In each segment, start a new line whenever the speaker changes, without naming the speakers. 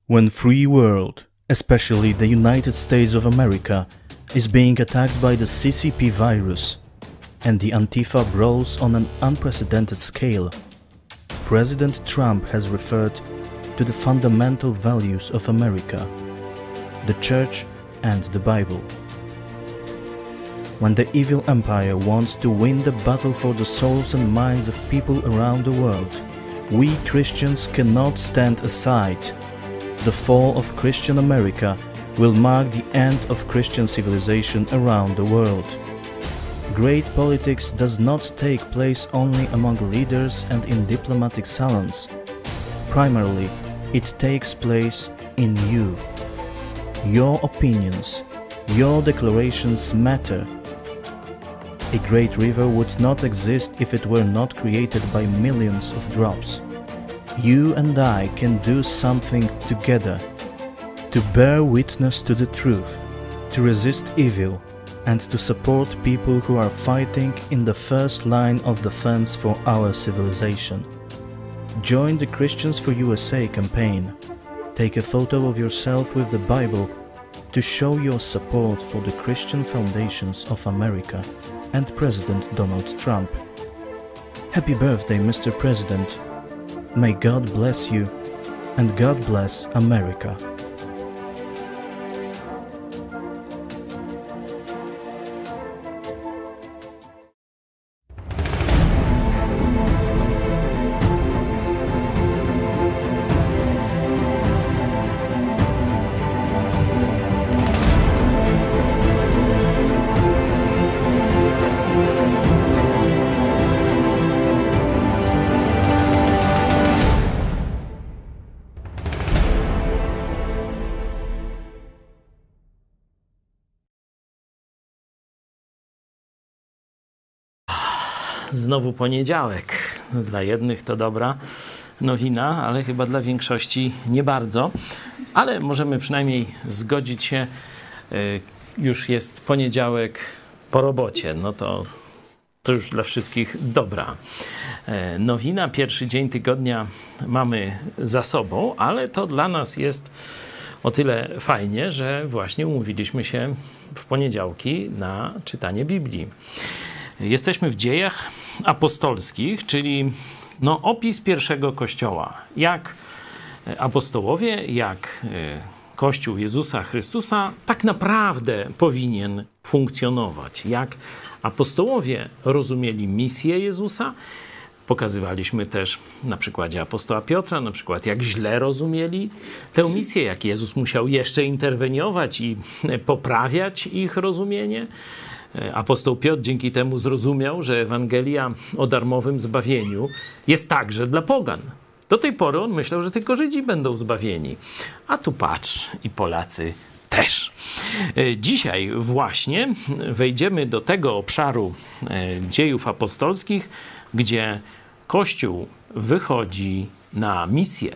When free world, especially the United States of America, is being attacked by the CCP virus and the Antifa brawls on an unprecedented scale, President Trump has referred to the fundamental values of America, the Church and the Bible. When the evil empire wants to win the battle for the souls and minds of people around the world, we Christians cannot stand aside. The fall of Christian America will mark the end of Christian civilization around the world. Great politics does not take place only among leaders and in diplomatic salons. Primarily, it takes place in you. Your opinions, your declarations matter. A great river would not exist if it were not created by millions of drops. You and I can do something together to bear witness to the truth, to resist evil, and to support people who are fighting in the first line of defense for our civilization. Join the Christians for USA campaign. Take a photo of yourself with the Bible to show your support for the Christian foundations of America and President Donald Trump. Happy birthday, Mr. President. May God bless you, and God bless America.
Znowu poniedziałek. Dla jednych to dobra nowina, ale chyba dla większości nie bardzo. Ale możemy przynajmniej zgodzić się, już jest poniedziałek po robocie. No to już dla wszystkich dobra nowina. Pierwszy dzień tygodnia mamy za sobą, ale to dla nas jest o tyle fajnie, że właśnie umówiliśmy się w poniedziałki na czytanie Biblii. Jesteśmy w Dziejach Apostolskich, czyli opis pierwszego Kościoła. Jak apostołowie, jak Kościół Jezusa Chrystusa tak naprawdę powinien funkcjonować. Jak apostołowie rozumieli misję Jezusa. Pokazywaliśmy też na przykładzie apostoła Piotra, na przykład jak źle rozumieli tę misję, jak Jezus musiał jeszcze interweniować i poprawiać ich rozumienie. Apostoł Piotr dzięki temu zrozumiał, że Ewangelia o darmowym zbawieniu jest także dla pogan. Do tej pory on myślał, że tylko Żydzi będą zbawieni. A tu patrz, i Polacy też. Dzisiaj właśnie wejdziemy do tego obszaru dziejów apostolskich, gdzie Kościół wychodzi na misję.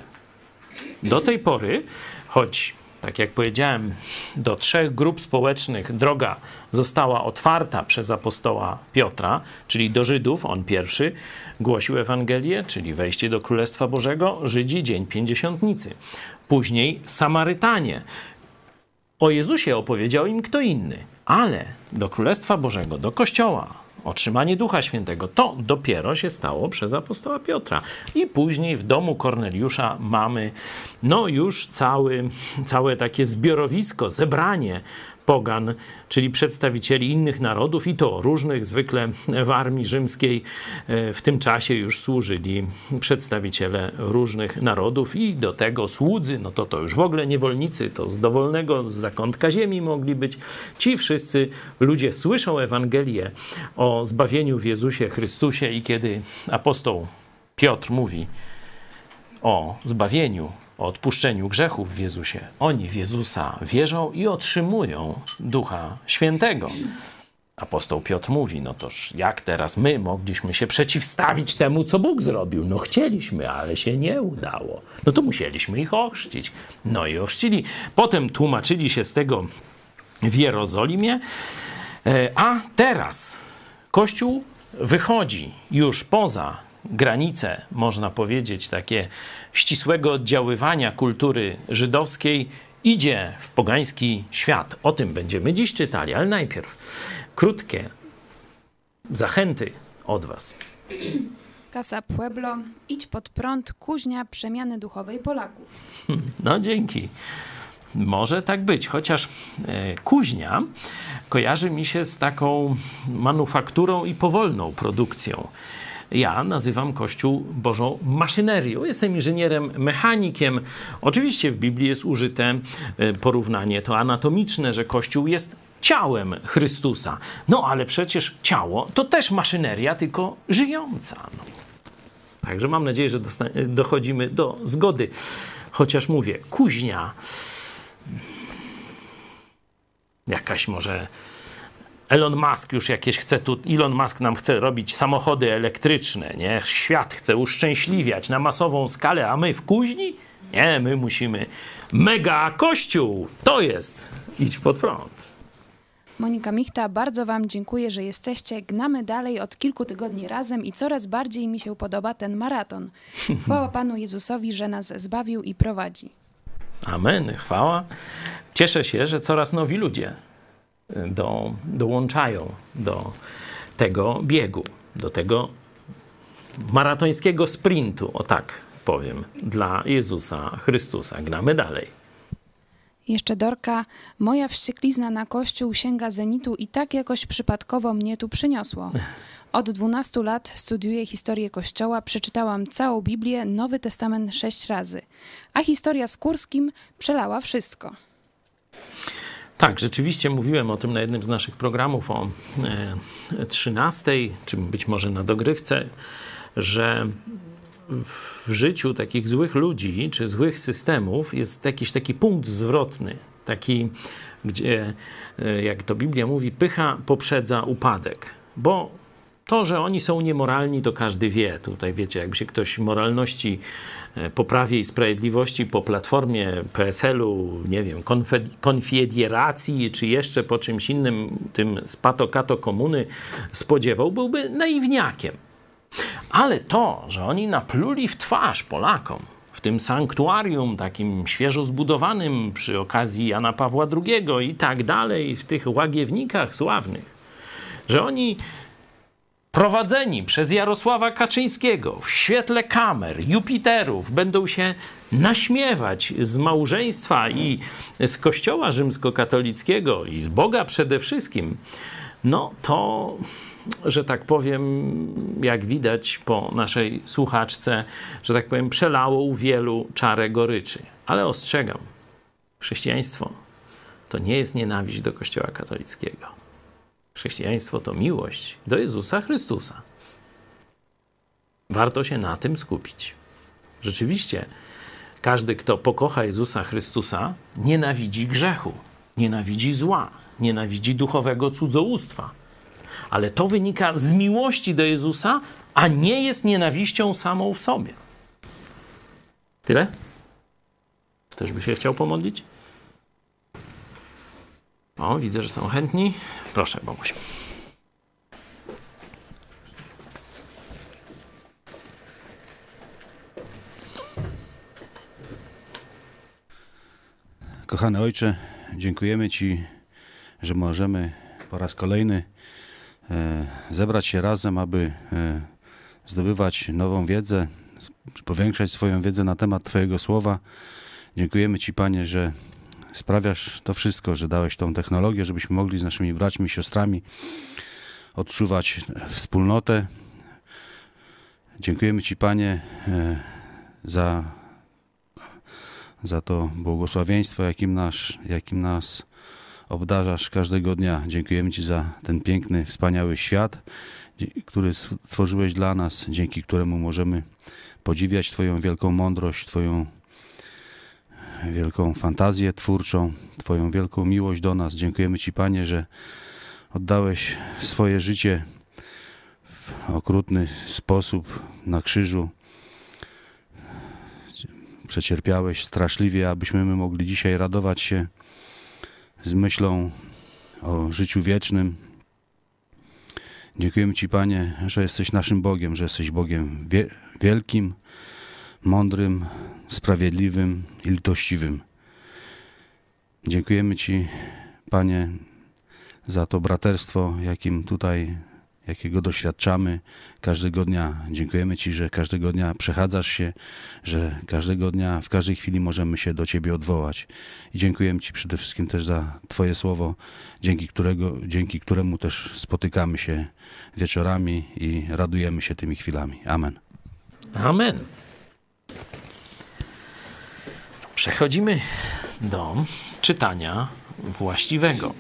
Do tej pory, choć tak jak powiedziałem, do 3 grup społecznych droga została otwarta przez apostoła Piotra, czyli do Żydów, on pierwszy głosił Ewangelię, czyli wejście do Królestwa Bożego, Żydzi, dzień Pięćdziesiątnicy. Później Samarytanie. O Jezusie opowiedział im kto inny, ale do Królestwa Bożego, do Kościoła, otrzymanie Ducha Świętego, to dopiero się stało przez apostoła Piotra. I później w domu Korneliusza mamy już całe takie zbiorowisko, zebranie pogan, czyli przedstawicieli innych narodów i to różnych, zwykle w armii rzymskiej w tym czasie już służyli przedstawiciele różnych narodów i do tego słudzy, to już w ogóle niewolnicy, to z dowolnego, z zakątka ziemi mogli być. Ci wszyscy ludzie słyszą Ewangelię o zbawieniu w Jezusie Chrystusie i kiedy apostoł Piotr mówi o zbawieniu, o odpuszczeniu grzechów w Jezusie. Oni w Jezusa wierzą i otrzymują Ducha Świętego. Apostoł Piotr mówi, toż jak teraz my mogliśmy się przeciwstawić temu, co Bóg zrobił? Chcieliśmy, ale się nie udało. To musieliśmy ich ochrzcić. I ochrzcili. Potem tłumaczyli się z tego w Jerozolimie, a teraz Kościół wychodzi już poza granice, można powiedzieć, takie ścisłego oddziaływania kultury żydowskiej idzie w pogański świat. O tym będziemy dziś czytali, ale najpierw krótkie zachęty od was.
Casa Pueblo, idź pod prąd, kuźnia przemiany duchowej Polaków.
No dzięki. Może tak być, chociaż kuźnia kojarzy mi się z taką manufakturą i powolną produkcją. Ja nazywam Kościół Bożą maszynerią. Jestem inżynierem, mechanikiem. Oczywiście w Biblii jest użyte porównanie to anatomiczne, że Kościół jest ciałem Chrystusa. No ale przecież ciało to też maszyneria, tylko żyjąca. No. Także mam nadzieję, że dochodzimy do zgody. Chociaż mówię, kuźnia jakaś może Elon Musk już jakieś chce tu, Elon Musk nam chce robić samochody elektryczne, nie? Świat chce uszczęśliwiać na masową skalę, a my w kuźni? Nie, my musimy mega kościół. To jest idź pod prąd.
Monika Michta, bardzo wam dziękuję, że jesteście. Gnamy dalej od kilku tygodni razem i coraz bardziej mi się podoba ten maraton. Chwała Panu Jezusowi, że nas zbawił i prowadzi.
Amen, chwała. Cieszę się, że coraz nowi ludzie dołączają do tego biegu, do tego maratońskiego sprintu, o tak powiem, dla Jezusa Chrystusa. Gnamy dalej.
Jeszcze Dorka, moja wścieklizna na Kościół sięga zenitu i tak jakoś przypadkowo mnie tu przyniosło. Od 12 lat studiuję historię Kościoła, przeczytałam całą Biblię, Nowy Testament 6 razy, a historia z Kurskim przelała wszystko.
Tak, rzeczywiście mówiłem o tym na jednym z naszych programów o 13, czy być może na dogrywce, że w życiu takich złych ludzi czy złych systemów jest jakiś taki punkt zwrotny, taki, gdzie, jak to Biblia mówi, pycha poprzedza upadek, bo to, że oni są niemoralni, to każdy wie. Tutaj wiecie, jakby się ktoś moralności po Prawie i Sprawiedliwości, po Platformie, PSL-u, nie wiem, Konfederacji, czy jeszcze po czymś innym, tym z pato-kato komuny spodziewał, byłby naiwniakiem. Ale to, że oni napluli w twarz Polakom, w tym sanktuarium takim świeżo zbudowanym przy okazji Jana Pawła II i tak dalej, w tych łagiewnikach sławnych, że oni prowadzeni przez Jarosława Kaczyńskiego w świetle kamer, Jupiterów, będą się naśmiewać z małżeństwa i z Kościoła rzymskokatolickiego i z Boga przede wszystkim, no to, że tak powiem, jak widać po naszej słuchaczce, że tak powiem, przelało u wielu czarę goryczy. Ale ostrzegam, chrześcijaństwo to nie jest nienawiść do Kościoła katolickiego. Chrześcijaństwo to miłość do Jezusa Chrystusa. Warto się na tym skupić. Rzeczywiście, każdy, kto pokocha Jezusa Chrystusa, nienawidzi grzechu, nienawidzi zła, nienawidzi duchowego cudzołóstwa. Ale to wynika z miłości do Jezusa, a nie jest nienawiścią samą w sobie. Tyle? Ktoś by się chciał pomodlić? O, widzę, że są chętni. Proszę, Boguś.
Kochany Ojcze, dziękujemy Ci, że możemy po raz kolejny zebrać się razem, aby zdobywać nową wiedzę, powiększać swoją wiedzę na temat Twojego Słowa. Dziękujemy Ci, Panie, że sprawiasz to wszystko, że dałeś tą technologię, żebyśmy mogli z naszymi braćmi i siostrami odczuwać wspólnotę. Dziękujemy Ci, Panie, za to błogosławieństwo, jakim nas obdarzasz każdego dnia. Dziękujemy Ci za ten piękny, wspaniały świat, który stworzyłeś dla nas, dzięki któremu możemy podziwiać Twoją wielką mądrość, Twoją wielką fantazję twórczą, Twoją wielką miłość do nas. Dziękujemy Ci, Panie, że oddałeś swoje życie w okrutny sposób na krzyżu. Przecierpiałeś straszliwie, abyśmy my mogli dzisiaj radować się z myślą o życiu wiecznym. Dziękujemy Ci, Panie, że jesteś naszym Bogiem, że jesteś Bogiem wielkim, mądrym, sprawiedliwym i litościwym. Dziękujemy Ci, Panie, za to braterstwo, jakiego doświadczamy każdego dnia. Dziękujemy Ci, że każdego dnia przechadzasz się, że każdego dnia, w każdej chwili możemy się do Ciebie odwołać. I dziękujemy Ci przede wszystkim też za Twoje słowo, dzięki któremu też spotykamy się wieczorami i radujemy się tymi chwilami. Amen.
Amen. Przechodzimy do czytania właściwego.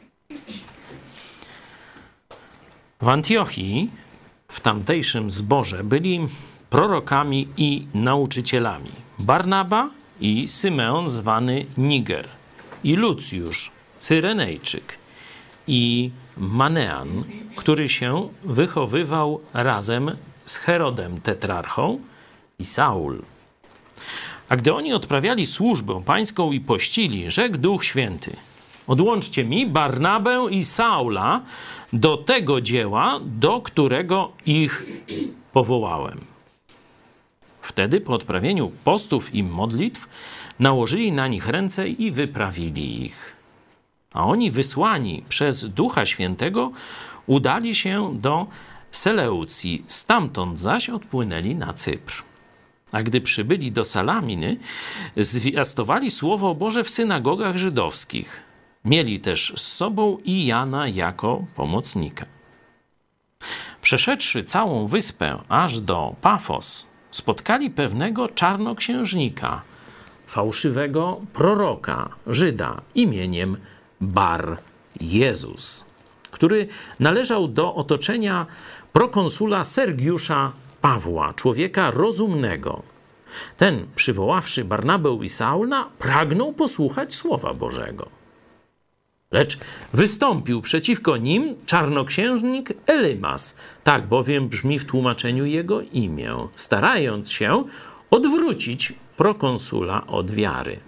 W Antiochii, w tamtejszym zborze, byli prorokami i nauczycielami Barnaba i Symeon zwany Niger, i Lucjusz, Cyrenejczyk, i Manean, który się wychowywał razem z Herodem tetrarchą, i Saul. A gdy oni odprawiali służbę pańską i pościli, rzekł Duch Święty: odłączcie mi Barnabę i Saula do tego dzieła, do którego ich powołałem. Wtedy po odprawieniu postów i modlitw nałożyli na nich ręce i wyprawili ich. A oni, wysłani przez Ducha Świętego, udali się do Seleucji, stamtąd zaś odpłynęli na Cypr. A gdy przybyli do Salaminy, zwiastowali Słowo Boże w synagogach żydowskich. Mieli też z sobą i Jana jako pomocnika. Przeszedłszy całą wyspę aż do Pafos, spotkali pewnego czarnoksiężnika, fałszywego proroka, Żyda imieniem Bar Jezus, który należał do otoczenia prokonsula Sergiusza Pawła, człowieka rozumnego. Ten, przywoławszy Barnabę i Saula, pragnął posłuchać Słowa Bożego. Lecz wystąpił przeciwko nim czarnoksiężnik Elymas, tak bowiem brzmi w tłumaczeniu jego imię, starając się odwrócić prokonsula od wiary.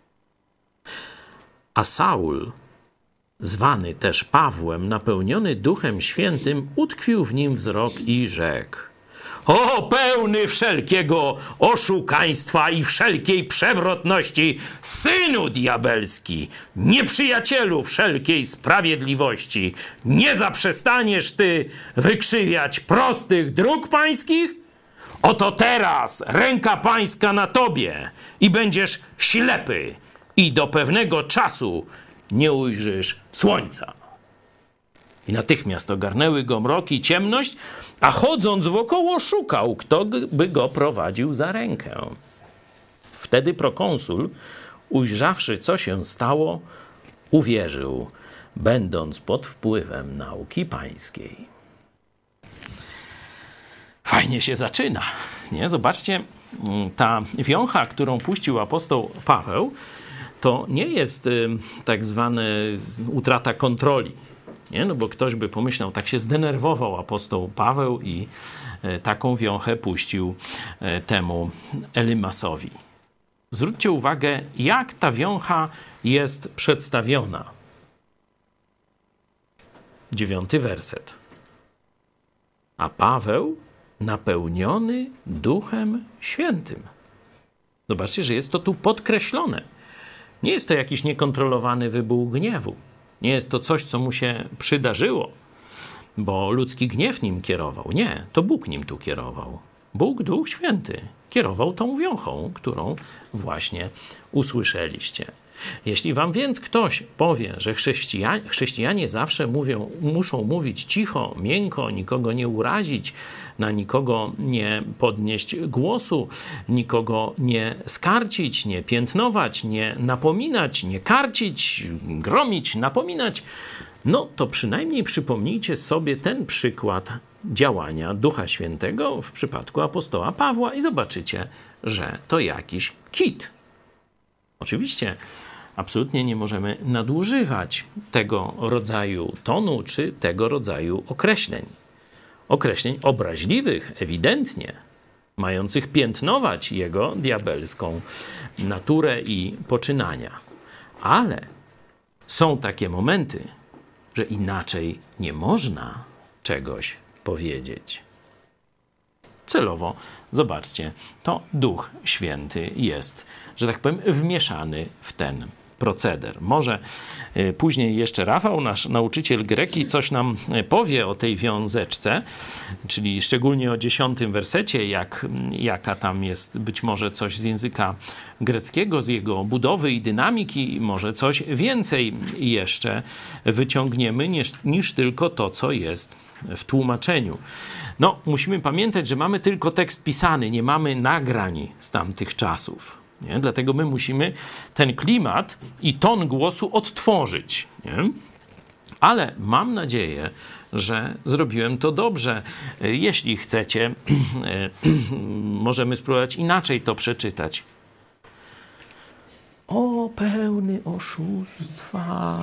A Saul, zwany też Pawłem, napełniony Duchem Świętym, utkwił w nim wzrok i rzekł: o pełny wszelkiego oszukaństwa i wszelkiej przewrotności, synu diabelski, nieprzyjacielu wszelkiej sprawiedliwości, nie zaprzestaniesz ty wykrzywiać prostych dróg pańskich? Oto teraz ręka pańska na tobie i będziesz ślepy i do pewnego czasu nie ujrzysz słońca. I natychmiast ogarnęły go mrok i ciemność, a chodząc wokoło szukał, kto by go prowadził za rękę. Wtedy prokonsul, ujrzawszy, co się stało, uwierzył, będąc pod wpływem nauki pańskiej. Fajnie się zaczyna, nie? Zobaczcie, ta wiącha, którą puścił apostoł Paweł, to nie jest tak zwana utrata kontroli. Nie? No bo ktoś by pomyślał, tak się zdenerwował apostoł Paweł i taką wiąchę puścił temu Elymasowi. Zwróćcie uwagę, jak ta wiącha jest przedstawiona. 9 werset. A Paweł napełniony Duchem Świętym. Zobaczcie, że jest to tu podkreślone. Nie jest to jakiś niekontrolowany wybuch gniewu. Nie jest to coś, co mu się przydarzyło, bo ludzki gniew nim kierował. Nie, to Bóg nim tu kierował. Bóg, Duch Święty, kierował tą wiąchą, którą właśnie usłyszeliście. Jeśli wam więc ktoś powie, że chrześcijanie zawsze muszą mówić cicho, miękko, nikogo nie urazić, na nikogo nie podnieść głosu, nikogo nie skarcić, nie piętnować, nie napominać, nie karcić, gromić, napominać, no to przynajmniej przypomnijcie sobie ten przykład działania Ducha Świętego w przypadku apostoła Pawła i zobaczycie, że to jakiś kit. Oczywiście absolutnie nie możemy nadużywać tego rodzaju tonu czy tego rodzaju określeń. Określeń obraźliwych, ewidentnie, mających piętnować jego diabelską naturę i poczynania. Ale są takie momenty, że inaczej nie można czegoś powiedzieć. Celowo, zobaczcie, to Duch Święty jest, że tak powiem, wmieszany w ten proceder. Może później jeszcze Rafał, nasz nauczyciel greki, coś nam powie o tej wiązeczce, czyli szczególnie o 10 wersecie, jaka tam jest być może coś z języka greckiego, z jego budowy i dynamiki, może coś więcej jeszcze wyciągniemy niż tylko to, co jest w tłumaczeniu. No, musimy pamiętać, że mamy tylko tekst pisany, nie mamy nagrań z tamtych czasów. Nie? Dlatego my musimy ten klimat i ton głosu odtworzyć. Nie? Ale mam nadzieję, że zrobiłem to dobrze. Jeśli chcecie, możemy spróbować inaczej to przeczytać. O, pełny oszustwa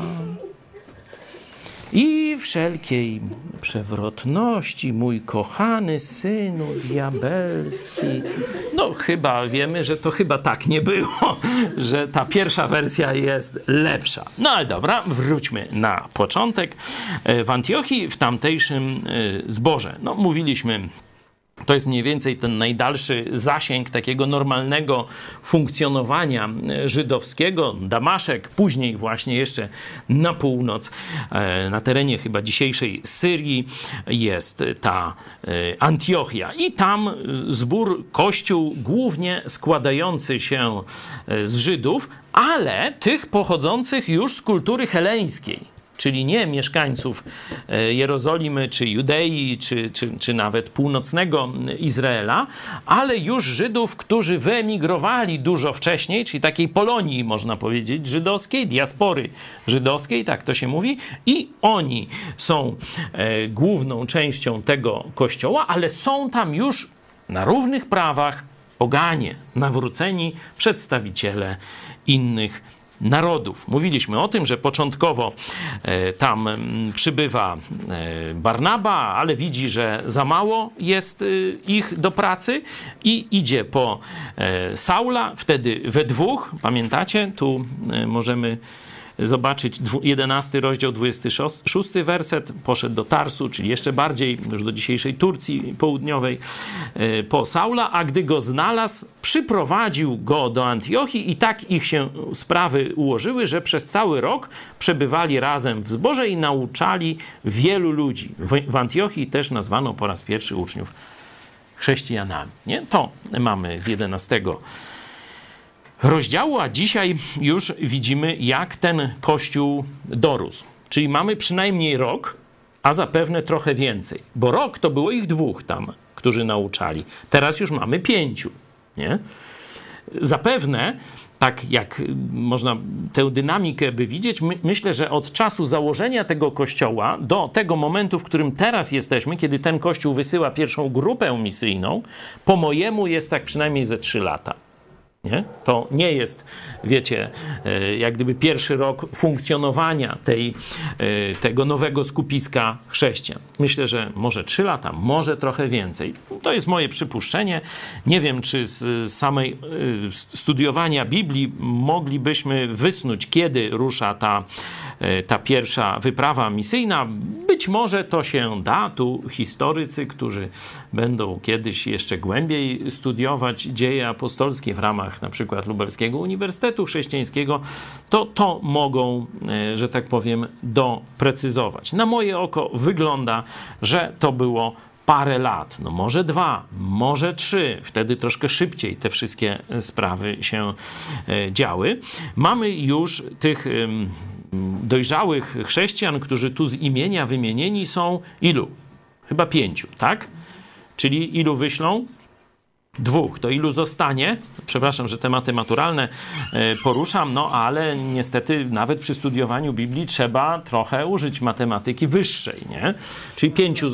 i wszelkiej przewrotności, mój kochany synu diabelski. No chyba wiemy, że to chyba tak nie było, że ta pierwsza wersja jest lepsza. No ale dobra, wróćmy na początek. W Antiochii, w tamtejszym zborze, no mówiliśmy, to jest mniej więcej ten najdalszy zasięg takiego normalnego funkcjonowania żydowskiego. Damaszek, później właśnie jeszcze na północ, na terenie chyba dzisiejszej Syrii jest ta Antiochia. I tam zbór, kościół głównie składający się z Żydów, ale tych pochodzących już z kultury heleńskiej. Czyli nie mieszkańców Jerozolimy, czy Judei, czy nawet północnego Izraela, ale już Żydów, którzy wyemigrowali dużo wcześniej, czyli takiej Polonii, można powiedzieć, żydowskiej, diaspory żydowskiej, tak to się mówi, i oni są główną częścią tego kościoła, ale są tam już na równych prawach poganie, nawróceni przedstawiciele innych narodów. Mówiliśmy o tym, że początkowo tam przybywa Barnaba, ale widzi, że za mało jest ich do pracy i idzie po Saula, wtedy we dwóch, pamiętacie, tu możemy zobaczyć 11 rozdział, 26 werset, poszedł do Tarsu, czyli jeszcze bardziej, już do dzisiejszej Turcji południowej, po Saula, a gdy go znalazł, przyprowadził go do Antiochii i tak ich się sprawy ułożyły, że przez cały rok przebywali razem w zborze i nauczali wielu ludzi. W Antiochii też nazwano po raz pierwszy uczniów chrześcijanami. Nie? To mamy z 11 rozdziału, a dzisiaj już widzimy, jak ten kościół dorósł. Czyli mamy przynajmniej rok, a zapewne trochę więcej. Bo rok to było ich dwóch tam, którzy nauczali. Teraz już mamy 5. Nie? Zapewne, tak jak można tę dynamikę by widzieć, myślę, że od czasu założenia tego kościoła do tego momentu, w którym teraz jesteśmy, kiedy ten kościół wysyła pierwszą grupę misyjną, po mojemu jest tak przynajmniej ze 3 lata. Nie? To nie jest, wiecie, jak gdyby pierwszy rok funkcjonowania tego nowego skupiska chrześcijan. Myślę, że może 3 lata, może trochę więcej. To jest moje przypuszczenie. Nie wiem, czy z samej studiowania Biblii moglibyśmy wysnuć, kiedy rusza ta pierwsza wyprawa misyjna. Być może to się da. Tu historycy, którzy będą kiedyś jeszcze głębiej studiować dzieje apostolskie w ramach na przykład Lubelskiego Uniwersytetu Chrześcijańskiego, to mogą, że tak powiem, doprecyzować. Na moje oko wygląda, że to było parę lat, no może 2, może 3, wtedy troszkę szybciej te wszystkie sprawy się działy. Mamy już tych dojrzałych chrześcijan, którzy tu z imienia wymienieni są ilu? Chyba 5, tak? Czyli ilu wyślą? 2. To ilu zostanie? Przepraszam, że tematy maturalne poruszam, no ale niestety nawet przy studiowaniu Biblii trzeba trochę użyć matematyki wyższej, nie? Czyli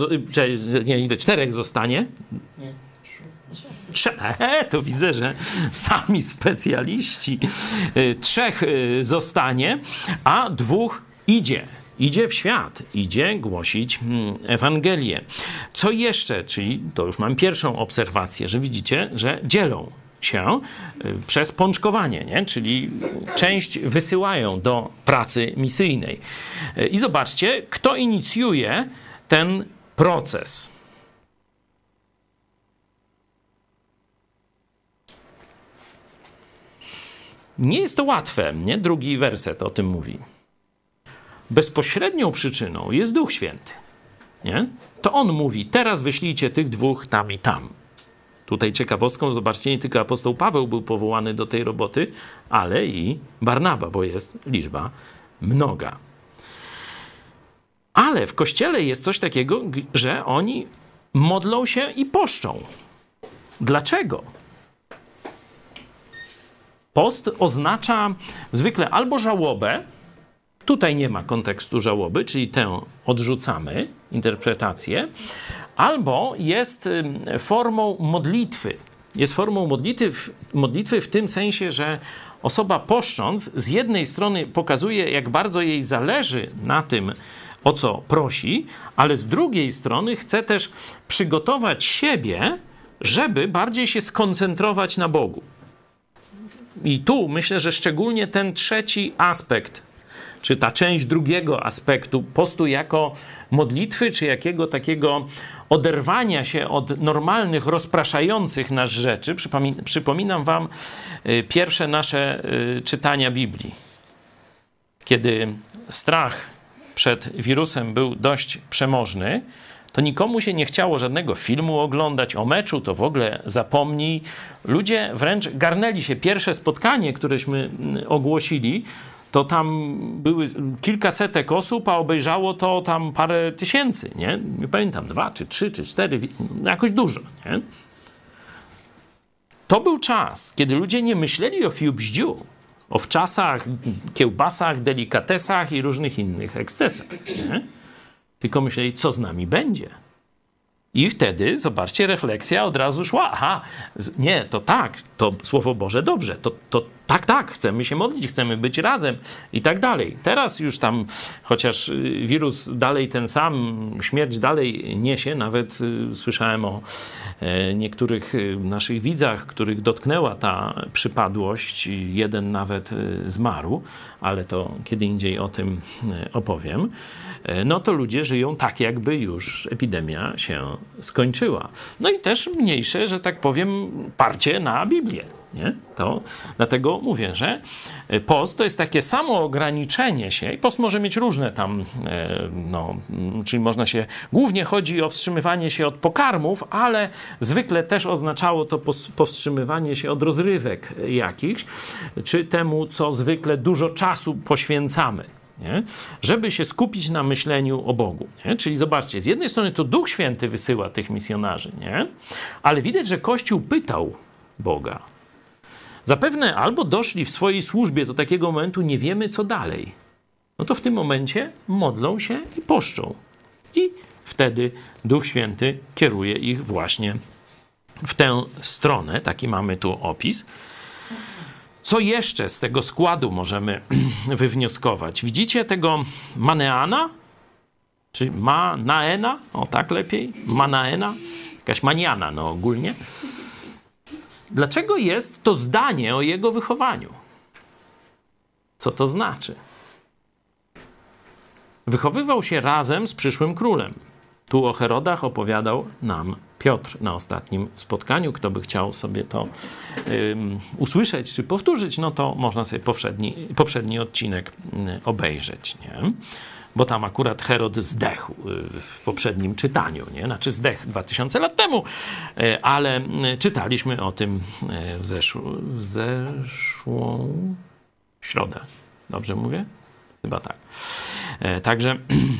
4 zostanie? Nie. 3. To widzę, że sami specjaliści. 3 zostanie, a 2 idzie. Idzie w świat, idzie głosić Ewangelię. Co jeszcze? Czyli to już mam pierwszą obserwację, że widzicie, że dzielą się przez pączkowanie, nie? Czyli część wysyłają do pracy misyjnej. I zobaczcie, kto inicjuje ten proces. Nie jest to łatwe, nie? Drugi werset o tym mówi. Bezpośrednią przyczyną jest Duch Święty, nie? To On mówi, teraz wyślijcie tych dwóch tam i tam. Tutaj ciekawostką, zobaczcie, nie tylko apostoł Paweł był powołany do tej roboty, ale i Barnaba, bo jest liczba mnoga. Ale w Kościele jest coś takiego, że oni modlą się i poszczą. Dlaczego? Post oznacza zwykle albo żałobę, tutaj nie ma kontekstu żałoby, czyli tę odrzucamy, interpretację, albo jest formą modlitwy. Jest formą modlitwy w tym sensie, że osoba poszcząc z jednej strony pokazuje, jak bardzo jej zależy na tym, o co prosi, ale z drugiej strony chce też przygotować siebie, żeby bardziej się skoncentrować na Bogu. I tu myślę, że szczególnie ten trzeci aspekt, czy ta część drugiego aspektu postu jako modlitwy, czy jakiego takiego oderwania się od normalnych, rozpraszających nas rzeczy. Przypominam wam pierwsze nasze czytania Biblii. Kiedy strach przed wirusem był dość przemożny, to nikomu się nie chciało żadnego filmu oglądać, o meczu to w ogóle zapomnij. Ludzie wręcz garnęli się. Pierwsze spotkanie, któreśmy ogłosili, to tam były kilkasetek osób, a obejrzało to tam parę tysięcy, nie? Nie pamiętam, 2, czy 3, czy 4, jakoś dużo, nie? To był czas, kiedy ludzie nie myśleli o fiubździu, o wczasach, kiełbasach, delikatesach i różnych innych ekscesach, nie? Tylko myśleli, co z nami będzie. I wtedy, zobaczcie, refleksja od razu szła. Aha, nie, to tak, to Słowo Boże dobrze, to tak, chcemy się modlić, chcemy być razem i tak dalej. Teraz już tam, chociaż wirus dalej ten sam, śmierć dalej niesie, nawet słyszałem o niektórych naszych widzach, których dotknęła ta przypadłość, jeden nawet zmarł, ale to kiedy indziej o tym opowiem. No to ludzie żyją tak, jakby już epidemia się skończyła. No i też mniejsze, że tak powiem, parcie na Biblię. Nie? To dlatego mówię, że post to jest takie samo ograniczenie się i post może mieć różne tam, czyli można się, głównie chodzi o wstrzymywanie się od pokarmów, ale zwykle też oznaczało to powstrzymywanie się od rozrywek jakichś, czy temu, co zwykle dużo czasu poświęcamy. Nie? Żeby się skupić na myśleniu o Bogu. Nie? Czyli zobaczcie, z jednej strony to Duch Święty wysyła tych misjonarzy, nie? Ale widać, że Kościół pytał Boga. Zapewne albo doszli w swojej służbie do takiego momentu, nie wiemy co dalej. No to w tym momencie modlą się i poszczą. I wtedy Duch Święty kieruje ich właśnie w tę stronę. Taki mamy tu opis. Co jeszcze z tego składu możemy wywnioskować? Widzicie tego Maneana? Czy Manaena? O tak lepiej? Manaena? Jakaś maniana, no ogólnie. Dlaczego jest to zdanie o jego wychowaniu? Co to znaczy? Wychowywał się razem z przyszłym królem. Tu o Herodach opowiadał nam Piotr na ostatnim spotkaniu. Kto by chciał sobie to usłyszeć czy powtórzyć, no to można sobie poprzedni odcinek obejrzeć, nie? Bo tam akurat Herod zdechł w poprzednim czytaniu, nie? Znaczy zdechł 2000 lat temu, ale czytaliśmy o tym w zeszłą środę. Dobrze mówię? Chyba tak. Także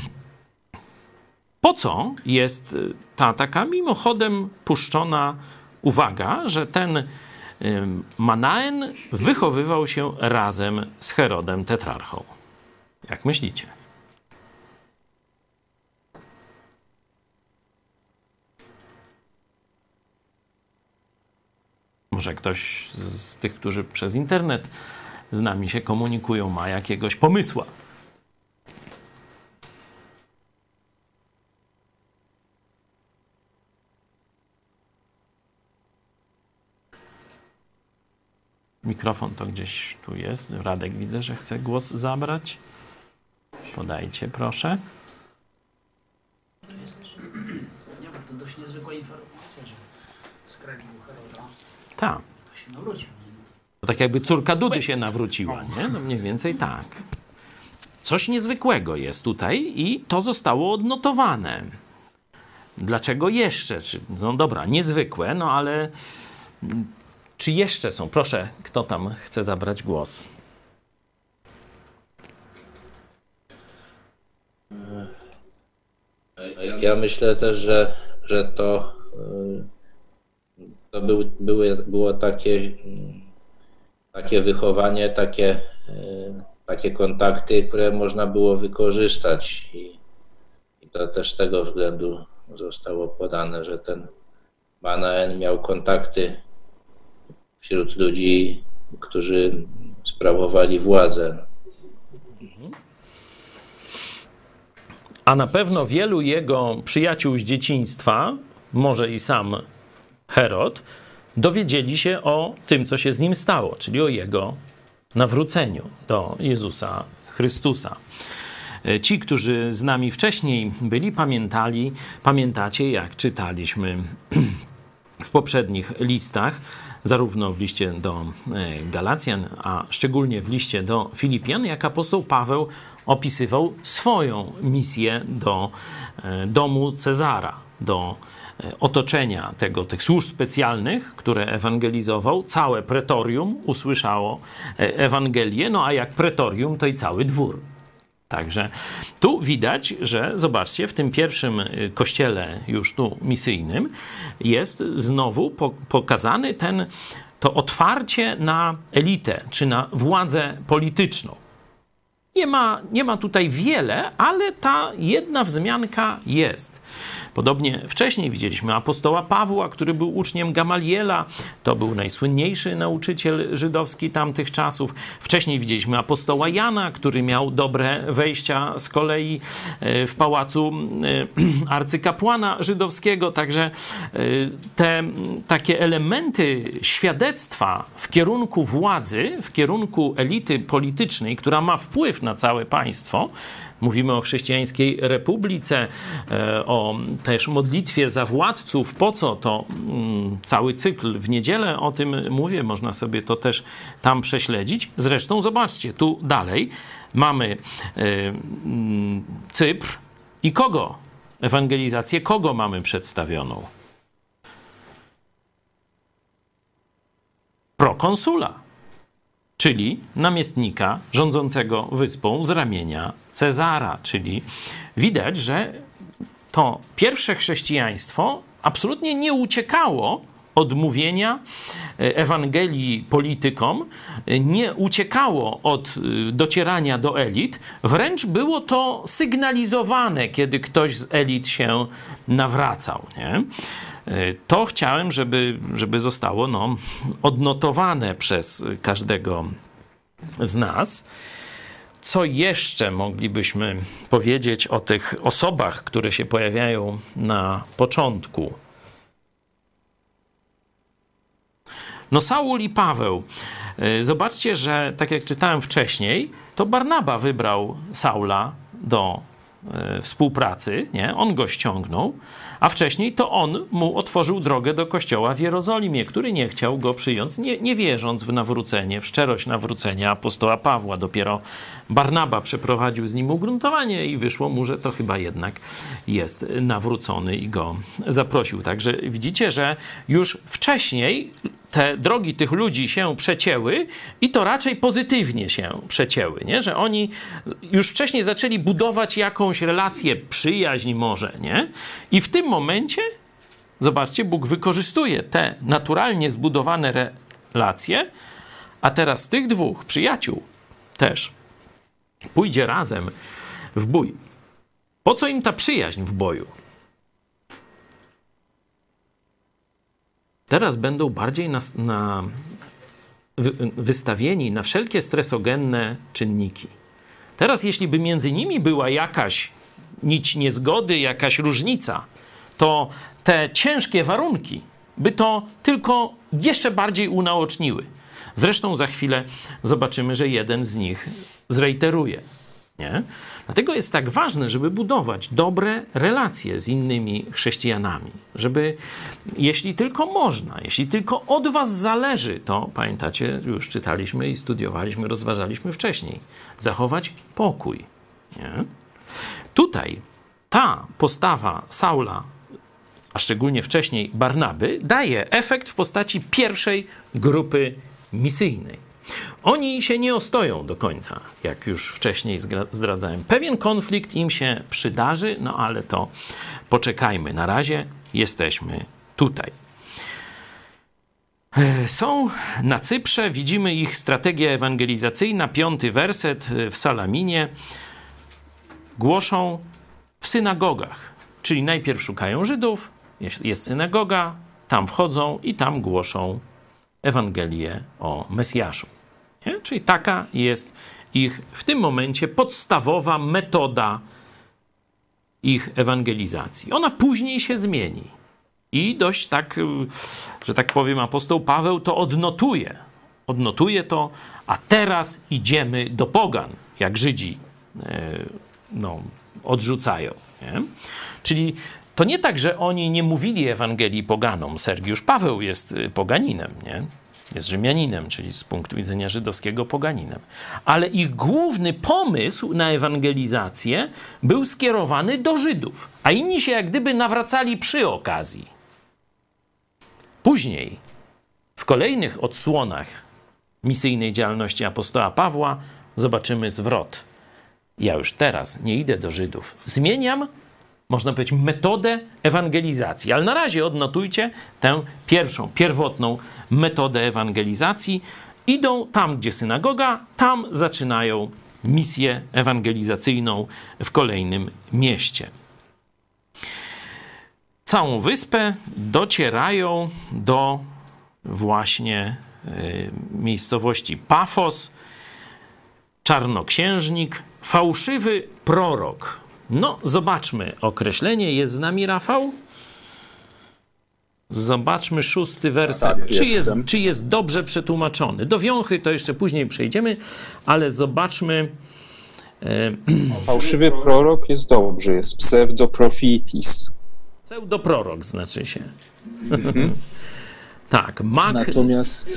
po co jest ta taka mimochodem puszczona uwaga, że ten Manaen wychowywał się razem z Herodem Tetrarchą? Jak myślicie? Może ktoś z tych, którzy przez internet z nami się komunikują, ma jakiegoś pomysła. Mikrofon to gdzieś tu jest. Radek, widzę, że chce głos zabrać. Podajcie, proszę.
To dość niezwykła informacja, że skręcił Heroda.
Tak.
To się nawrócił.
To tak jakby córka Dudy się nawróciła, nie? No mniej więcej tak. Coś niezwykłego jest tutaj i to zostało odnotowane. Dlaczego jeszcze? No dobra, niezwykłe, no ale czy jeszcze są? Proszę, kto tam chce zabrać głos?
Ja myślę też, że to było takie wychowanie, takie kontakty, które można było wykorzystać i to też z tego względu zostało podane, że ten Manaen miał kontakty wśród ludzi, którzy sprawowali władzę.
A na pewno wielu jego przyjaciół z dzieciństwa, może i sam Herod, dowiedzieli się o tym, co się z nim stało, czyli o jego nawróceniu do Jezusa Chrystusa. Ci, którzy z nami wcześniej byli, pamiętacie, jak czytaliśmy w poprzednich listach, zarówno w liście do Galacjan, a szczególnie w liście do Filipian, jak apostoł Paweł opisywał swoją misję do domu Cezara, do otoczenia tych służb specjalnych, które ewangelizował. Całe pretorium usłyszało Ewangelię, no a jak pretorium, to i cały dwór. Także tu widać, że zobaczcie, w tym pierwszym kościele już tu misyjnym jest znowu pokazany to otwarcie na elitę, czy na władzę polityczną. Nie ma tutaj wiele, ale ta jedna wzmianka jest. Podobnie wcześniej widzieliśmy apostoła Pawła, który był uczniem Gamaliela. To był najsłynniejszy nauczyciel żydowski tamtych czasów. Wcześniej widzieliśmy apostoła Jana, który miał dobre wejścia z kolei w pałacu arcykapłana żydowskiego. Także te takie elementy świadectwa w kierunku władzy, w kierunku elity politycznej, która ma wpływ na całe państwo. Mówimy o chrześcijańskiej republice, o też modlitwie za władców. Po co to cały cykl w niedzielę o tym mówię? Można sobie to też tam prześledzić. Zresztą zobaczcie, tu dalej mamy Cypr i kogo? Ewangelizację kogo mamy przedstawioną? Prokonsula, czyli namiestnika rządzącego wyspą z ramienia Cezara. Czyli widać, że to pierwsze chrześcijaństwo absolutnie nie uciekało od mówienia Ewangelii politykom, nie uciekało od docierania do elit, wręcz było to sygnalizowane, kiedy ktoś z elit się nawracał, nie? To chciałem, żeby zostało odnotowane przez każdego z nas. Co jeszcze moglibyśmy powiedzieć o tych osobach, które się pojawiają na początku? Saul i Paweł. Zobaczcie, że tak jak czytałem wcześniej, to Barnaba wybrał Saula do współpracy, nie? On go ściągnął, a wcześniej to on mu otworzył drogę do kościoła w Jerozolimie, który nie chciał go przyjąć, nie wierząc w nawrócenie, w szczerość nawrócenia apostoła Pawła. Dopiero Barnaba przeprowadził z nim ugruntowanie i wyszło mu, że to chyba jednak jest nawrócony i go zaprosił. Także widzicie, że już wcześniej te drogi tych ludzi się przecięły i to raczej pozytywnie się przecięły, nie? Że oni już wcześniej zaczęli budować jakąś relację, przyjaźń może, nie? I w tym momencie, zobaczcie, Bóg wykorzystuje te naturalnie zbudowane relacje, a teraz tych dwóch przyjaciół też pójdzie razem w bój. Po co im ta przyjaźń w boju? Teraz będą bardziej wystawieni na wszelkie stresogenne czynniki. Teraz, jeśli by między nimi była jakaś nić niezgody, jakaś różnica, to te ciężkie warunki by to tylko jeszcze bardziej unaoczniły. Zresztą za chwilę zobaczymy, że jeden z nich zrejteruje. Nie? Dlatego jest tak ważne, żeby budować dobre relacje z innymi chrześcijanami. Żeby, jeśli tylko można, jeśli tylko od was zależy, to pamiętacie, już czytaliśmy i studiowaliśmy, rozważaliśmy wcześniej, zachować pokój. Nie? Tutaj ta postawa Saula, a szczególnie wcześniej Barnaby, daje efekt w postaci pierwszej grupy misyjnej. Oni się nie ostoją do końca, jak już wcześniej zdradzałem. Pewien konflikt im się przydarzy, no ale to poczekajmy. Na razie jesteśmy tutaj. Są na Cyprze, widzimy ich strategia ewangelizacyjna, 5 werset w Salaminie. Głoszą w synagogach, czyli najpierw szukają Żydów, jest synagoga, tam wchodzą i tam głoszą Ewangelię o Mesjaszu. Nie? Czyli taka jest ich w tym momencie podstawowa metoda ich ewangelizacji. Ona później się zmieni. I dość tak, że tak powiem, apostoł Paweł to odnotuje. Odnotuje to, a teraz idziemy do pogan, jak Żydzi odrzucają. Nie? Czyli to nie tak, że oni nie mówili Ewangelii poganom. Sergiusz Paweł jest poganinem, nie? Jest Rzymianinem, czyli z punktu widzenia żydowskiego poganinem. Ale ich główny pomysł na ewangelizację był skierowany do Żydów, a inni się jak gdyby nawracali przy okazji. Później, w kolejnych odsłonach misyjnej działalności apostoła Pawła, zobaczymy zwrot. Ja już teraz nie idę do Żydów. Zmieniam, można powiedzieć, metodę ewangelizacji. Ale na razie odnotujcie tę pierwszą, pierwotną metodę ewangelizacji. Idą tam, gdzie synagoga, tam zaczynają misję ewangelizacyjną w kolejnym mieście. Całą wyspę docierają do właśnie miejscowości Pafos, czarnoksiężnik, fałszywy prorok. No, zobaczmy określenie. Jest z nami Rafał? Zobaczmy 6 werset.
Tak,
czy jest dobrze przetłumaczony? Do wiąchy to jeszcze później przejdziemy, ale zobaczmy.
Fałszywy prorok jest dobrze, jest pseudoprofitis.
Pseudoprorok znaczy się. Tak, mag.
Natomiast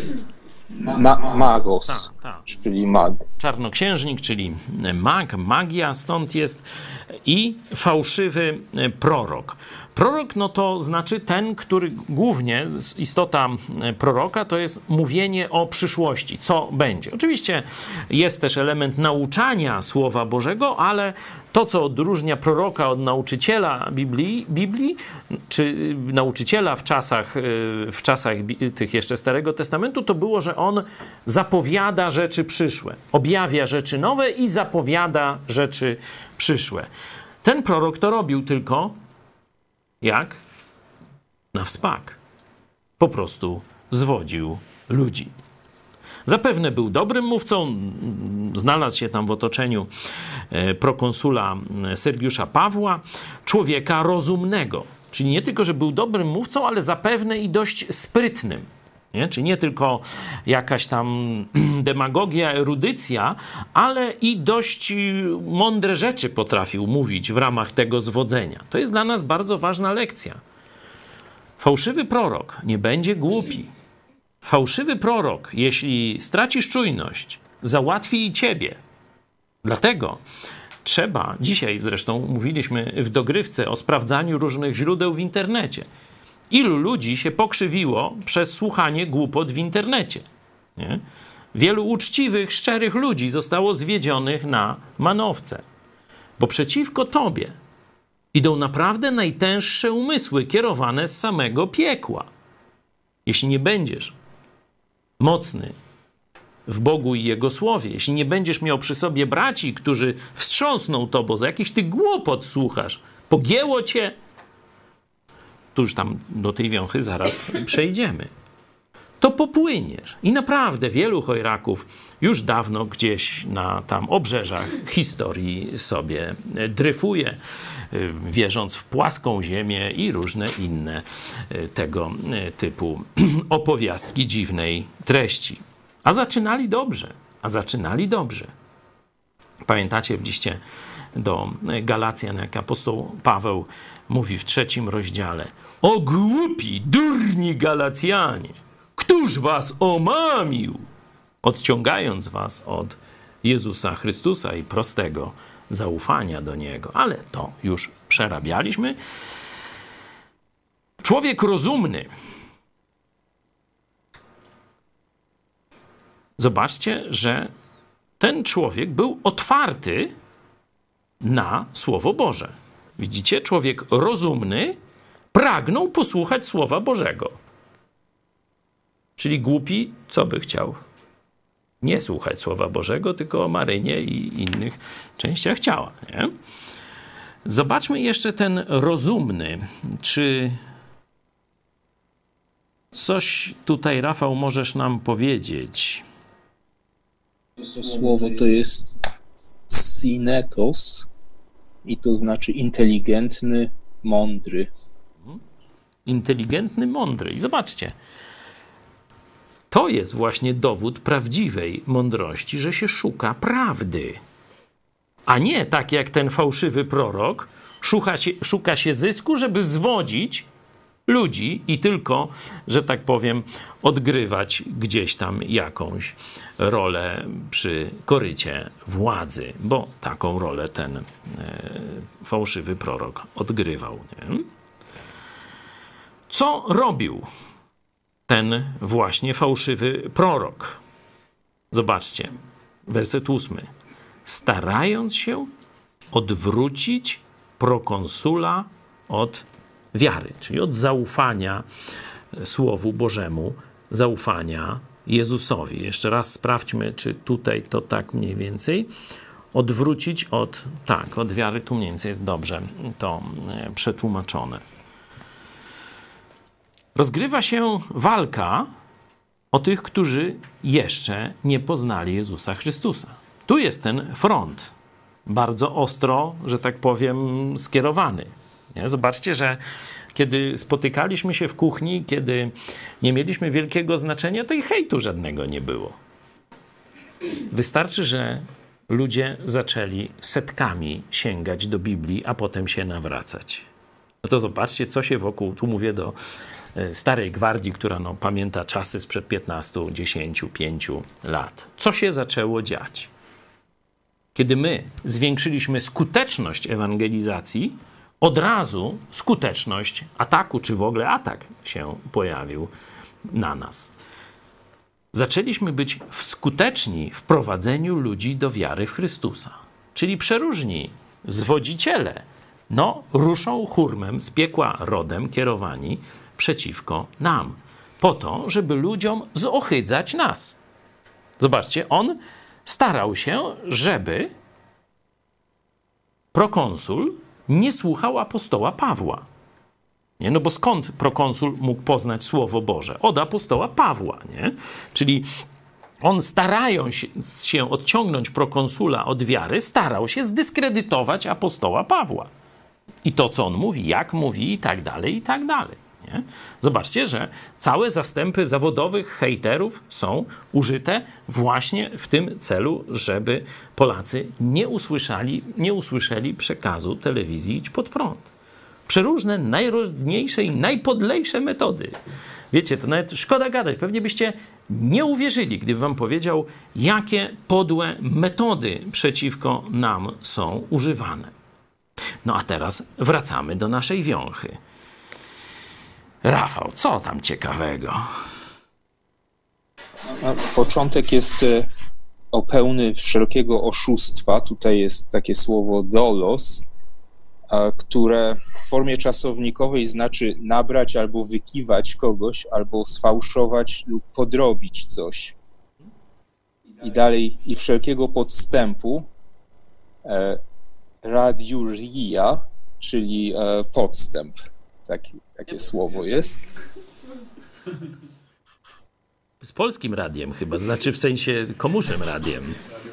magos, czyli mag.
Czarnoksiężnik, czyli mag, magia, stąd jest, i fałszywy prorok. Prorok, no to znaczy ten, który głównie, istota proroka to jest mówienie o przyszłości, co będzie. Oczywiście jest też element nauczania Słowa Bożego, ale to, co odróżnia proroka od nauczyciela Biblii, czy nauczyciela w czasach tych jeszcze Starego Testamentu, to było, że on zapowiada rzeczy przyszłe, objawia rzeczy nowe i zapowiada rzeczy przyszłe. Ten prorok to robił tylko jak? Na wspak. Po prostu zwodził ludzi. Zapewne był dobrym mówcą, znalazł się tam w otoczeniu prokonsula Sergiusza Pawła, człowieka rozumnego. Czyli nie tylko, że był dobrym mówcą, ale zapewne i dość sprytnym. Nie? Czyli nie tylko jakaś tam demagogia, erudycja, ale i dość mądre rzeczy potrafił mówić w ramach tego zwodzenia. To jest dla nas bardzo ważna lekcja. Fałszywy prorok nie będzie głupi. Fałszywy prorok, jeśli stracisz czujność, załatwi i ciebie. Dlatego trzeba, dzisiaj zresztą mówiliśmy w dogrywce o sprawdzaniu różnych źródeł w internecie. Ilu ludzi się pokrzywiło przez słuchanie głupot w internecie? Nie? Wielu uczciwych, szczerych ludzi zostało zwiedzionych na manowce. Bo przeciwko tobie idą naprawdę najtęższe umysły kierowane z samego piekła. Jeśli nie będziesz mocny w Bogu i Jego Słowie, jeśli nie będziesz miał przy sobie braci, którzy wstrząsną tobą, za jakiś ty głupot słuchasz, pogięło cię, tu już tam do tej wiąchy zaraz przejdziemy, to popłyniesz. I naprawdę wielu chojraków już dawno gdzieś na tam obrzeżach historii sobie dryfuje, wierząc w płaską ziemię i różne inne tego typu opowiastki dziwnej treści. A zaczynali dobrze. Pamiętacie w liście do Galacjan, jak apostoł Paweł mówi w 3 rozdziale: o głupi, durni Galacjanie, któż was omamił, odciągając was od Jezusa Chrystusa i prostego zaufania do Niego. Ale to już przerabialiśmy. Człowiek rozumny. Zobaczcie, że ten człowiek był otwarty na Słowo Boże. Widzicie? Człowiek rozumny pragnął posłuchać Słowa Bożego. Czyli głupi, co by chciał? Nie słuchać Słowa Bożego, tylko o Marynie i innych częściach ciała. Nie? Zobaczmy jeszcze ten rozumny. Czy coś tutaj, Rafał, możesz nam powiedzieć?
Słowo to jest synetos i to znaczy inteligentny, mądry.
Inteligentny, mądry. I zobaczcie, to jest właśnie dowód prawdziwej mądrości, że się szuka prawdy. A nie tak jak ten fałszywy prorok, szuka się zysku, żeby zwodzić ludzi i tylko, że tak powiem, odgrywać gdzieś tam jakąś rolę przy korycie władzy, bo taką rolę ten fałszywy prorok odgrywał. Nie? Co robił ten właśnie fałszywy prorok? Zobaczcie, werset 8. Starając się odwrócić prokonsula od wiary, czyli od zaufania Słowu Bożemu, zaufania Jezusowi. Jeszcze raz sprawdźmy, czy tutaj to tak mniej więcej. Odwrócić od wiary, tu mniej więcej jest dobrze to przetłumaczone. Rozgrywa się walka o tych, którzy jeszcze nie poznali Jezusa Chrystusa. Tu jest ten front, bardzo ostro, że tak powiem, skierowany. Nie? Zobaczcie, że kiedy spotykaliśmy się w kuchni, kiedy nie mieliśmy wielkiego znaczenia, to i hejtu żadnego nie było. Wystarczy, że ludzie zaczęli setkami sięgać do Biblii, a potem się nawracać. No to zobaczcie, co się wokół, tu mówię do starej gwardii, która pamięta czasy sprzed 15, 10, 5 lat. Co się zaczęło dziać? Kiedy my zwiększyliśmy skuteczność ewangelizacji, od razu skuteczność ataku, czy w ogóle atak się pojawił na nas. Zaczęliśmy być skuteczni w prowadzeniu ludzi do wiary w Chrystusa. Czyli przeróżni zwodziciele, ruszą hurmem z piekła rodem kierowani przeciwko nam, po to, żeby ludziom zohydzać nas. Zobaczcie, on starał się, żeby prokonsul nie słuchał apostoła Pawła. Nie? No bo skąd prokonsul mógł poznać Słowo Boże? Od apostoła Pawła. Nie? Czyli on, starając się odciągnąć prokonsula od wiary, starał się zdyskredytować apostoła Pawła. I to, co on mówi, jak mówi i tak dalej, i tak dalej. Nie? Zobaczcie, że całe zastępy zawodowych hejterów są użyte właśnie w tym celu, żeby Polacy nie usłyszeli przekazu telewizji Idź Pod Prąd. Przeróżne, najróżniejsze i najpodlejsze metody. Wiecie, to nawet szkoda gadać. Pewnie byście nie uwierzyli, gdybym wam powiedział, jakie podłe metody przeciwko nam są używane. No a teraz wracamy do naszej wiąchy. Rafał, co tam ciekawego?
Początek jest pełny wszelkiego oszustwa. Tutaj jest takie słowo dolos, które w formie czasownikowej znaczy nabrać albo wykiwać kogoś, albo sfałszować lub podrobić coś. I dalej, i wszelkiego podstępu, radiuria, czyli podstęp. Takie słowo jest.
Z polskim radiem chyba, znaczy w sensie komuszem radiem.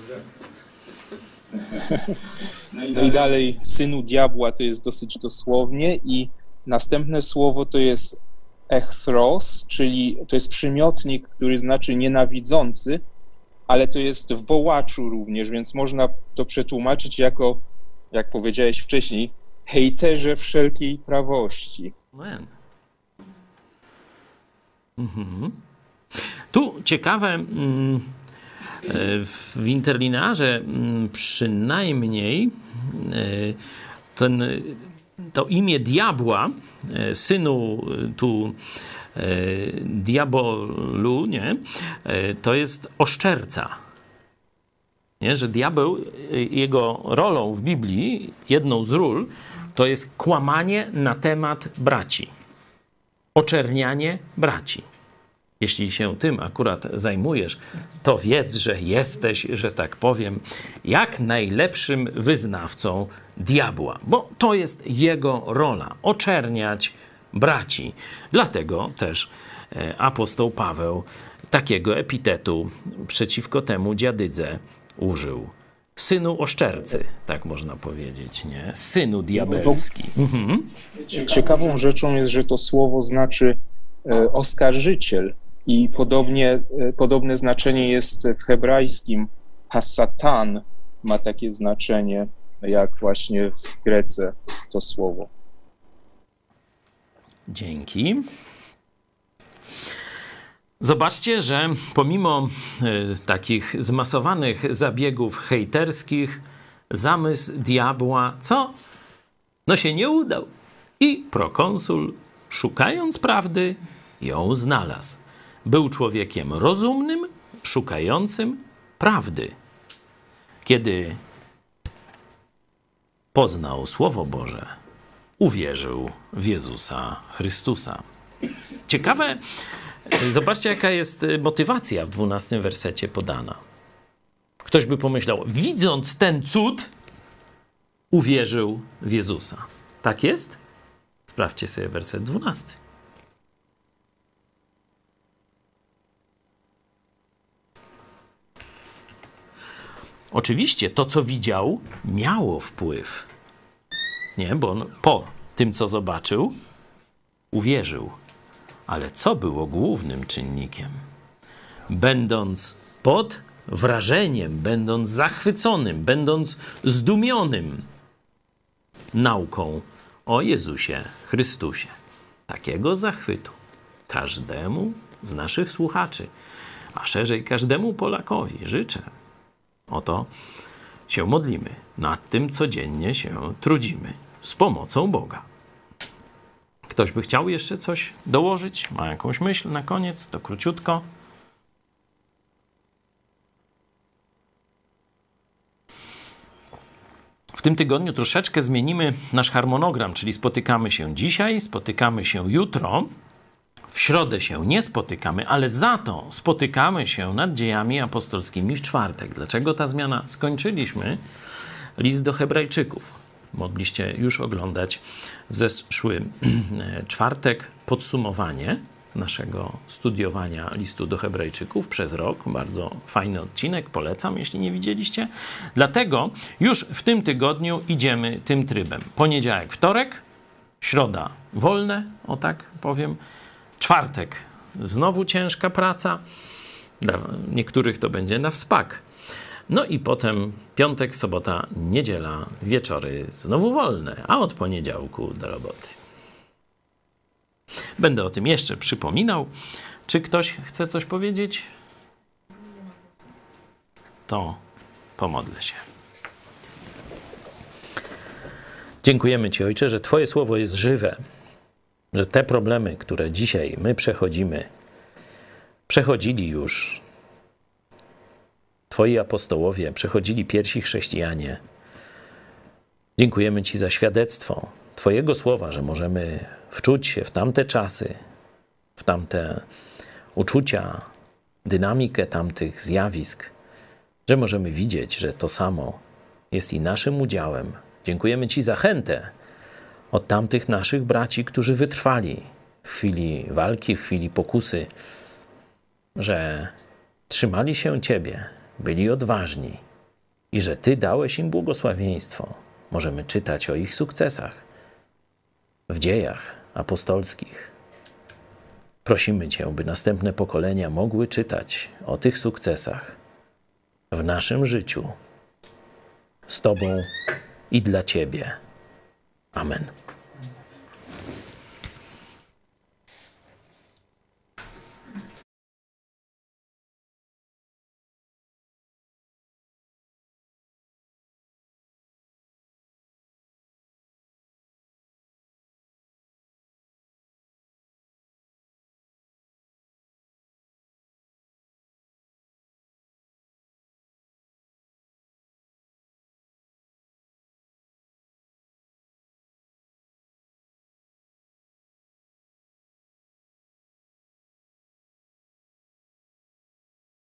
No i dalej, synu diabła to jest dosyć dosłownie i następne słowo to jest echthros, czyli to jest przymiotnik, który znaczy nienawidzący, ale to jest w wołaczu również, więc można to przetłumaczyć jako, jak powiedziałeś wcześniej, hejterze wszelkiej prawości.
Amen. Tu ciekawe, w interlinearze przynajmniej to imię diabła, synu tu diabolu, nie? To jest oszczerca. Nie? Że diabeł, jego rolą w Biblii, jedną z ról, to jest kłamanie na temat braci. Oczernianie braci. Jeśli się tym akurat zajmujesz, to wiedz, że jesteś, że tak powiem, jak najlepszym wyznawcą diabła. Bo to jest jego rola. Oczerniać braci. Dlatego też apostoł Paweł takiego epitetu przeciwko temu dziadydze użył. Synu oszczercy, tak można powiedzieć, nie? Synu diabelski.
Ciekawą rzeczą jest, że to słowo znaczy oskarżyciel i podobne znaczenie jest w hebrajskim. Hasatan ma takie znaczenie, jak właśnie w Grece to słowo.
Dzięki. Zobaczcie, że pomimo takich zmasowanych zabiegów hejterskich, zamysł diabła, co? No się nie udał. I prokonsul, szukając prawdy, ją znalazł. Był człowiekiem rozumnym, szukającym prawdy. Kiedy poznał Słowo Boże, uwierzył w Jezusa Chrystusa. Ciekawe, zobaczcie, jaka jest motywacja w 12 wersecie podana. Ktoś by pomyślał, widząc ten cud, uwierzył w Jezusa. Tak jest? Sprawdźcie sobie werset 12. Oczywiście to, co widział, miało wpływ. Nie, bo on po tym, co zobaczył, uwierzył. Ale co było głównym czynnikiem? Będąc pod wrażeniem, będąc zachwyconym, będąc zdumionym nauką o Jezusie Chrystusie. Takiego zachwytu każdemu z naszych słuchaczy, a szerzej każdemu Polakowi życzę. O to się modlimy. Nad tym codziennie się trudzimy. Z pomocą Boga. Ktoś by chciał jeszcze coś dołożyć? Ma jakąś myśl na koniec? To króciutko. W tym tygodniu troszeczkę zmienimy nasz harmonogram, czyli spotykamy się dzisiaj, spotykamy się jutro. W środę się nie spotykamy, ale za to spotykamy się nad dziejami apostolskimi w czwartek. Dlaczego ta zmiana? Skończyliśmy list do Hebrajczyków. Mogliście już oglądać w zeszły czwartek podsumowanie naszego studiowania listu do Hebrajczyków przez rok. Bardzo fajny odcinek, polecam, jeśli nie widzieliście. Dlatego już w tym tygodniu idziemy tym trybem. Poniedziałek, wtorek, środa wolne, o tak powiem. Czwartek znowu ciężka praca. Dla niektórych to będzie na wspak. No i potem piątek, sobota, niedziela, wieczory znowu wolne, a od poniedziałku do roboty. Będę o tym jeszcze przypominał. Czy ktoś chce coś powiedzieć? To pomodlę się. Dziękujemy Ci, Ojcze, że Twoje słowo jest żywe, że te problemy, które dzisiaj my przechodzili już Twoi apostołowie, przechodzili pierwsi chrześcijanie. Dziękujemy Ci za świadectwo Twojego słowa, że możemy wczuć się w tamte czasy, w tamte uczucia, dynamikę tamtych zjawisk, że możemy widzieć, że to samo jest i naszym udziałem. Dziękujemy Ci za zachętę od tamtych naszych braci, którzy wytrwali w chwili walki, w chwili pokusy, że trzymali się Ciebie, byli odważni i że Ty dałeś im błogosławieństwo. Możemy czytać o ich sukcesach w dziejach apostolskich. Prosimy Cię, by następne pokolenia mogły czytać o tych sukcesach, w naszym życiu, z Tobą i dla Ciebie. Amen.